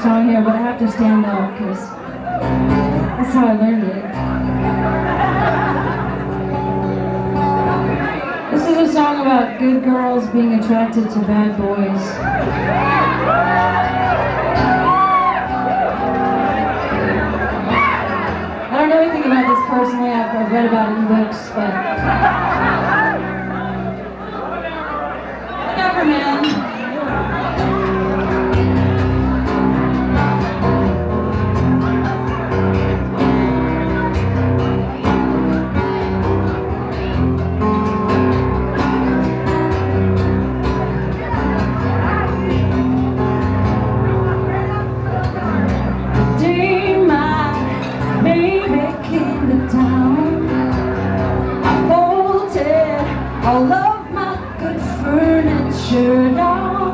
song here, but I have to stand up because that's how I learned it. This is a song about good girls being attracted to bad boys. I don't know anything about this personally. I've read about it in books, but whatever, man. All of my good furniture down.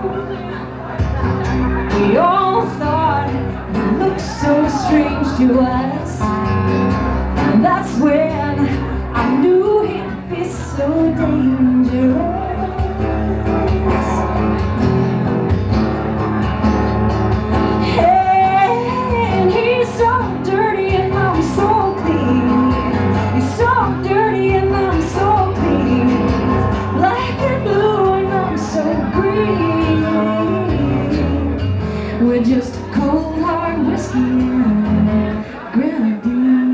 We all thought you looked so strange to us, and that's when I knew he'd be so dangerous. Hey, and he's so dirty and I'm so clean. He's so dirty and I'm so clean. Black and blue and I'm so green. We're just cold hard whiskey and grenadine.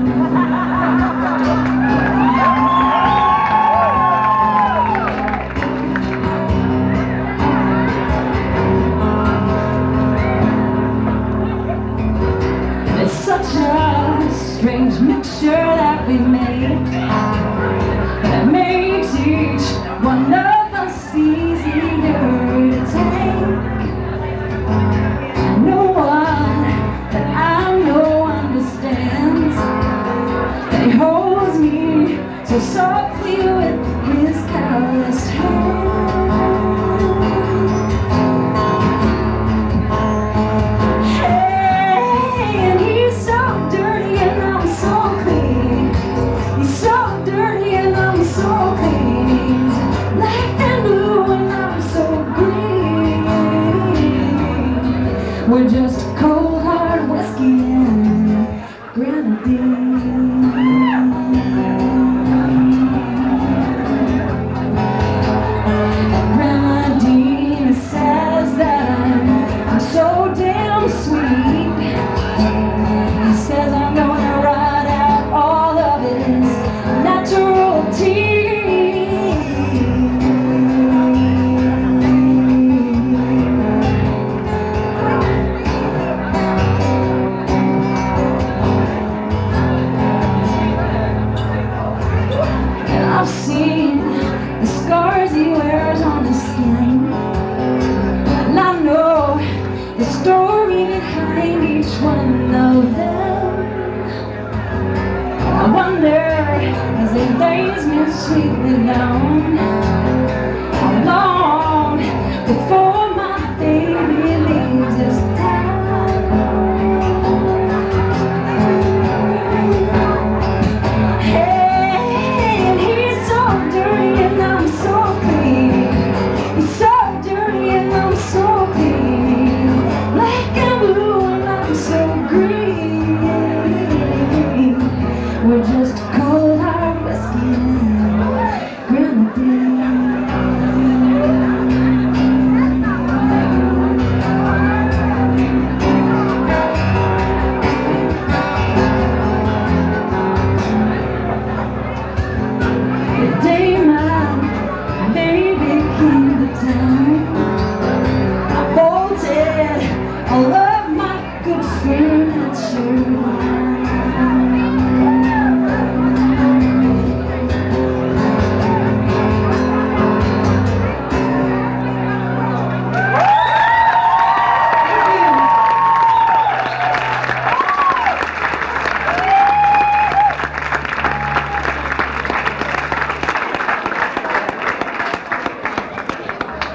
It's such a strange mixture that we made, that makes each one of us easier to take. And no one that I know understands that he holds me so softly with his calloused hand. Hey, and he's so dirty and I'm so clean. He's so dirty and I'm so clean. Black and blue and I'm so green. We're just cold hard whiskey and grenadine. Grenadine says that I'm so damn sweet. He says I'm gonna ride out all of his natural tea. I've seen the scars he wears on his skin, and I know the story behind each one of them. I wonder, as he lays me sweetly down, how long before my baby leaves this town. We're just cold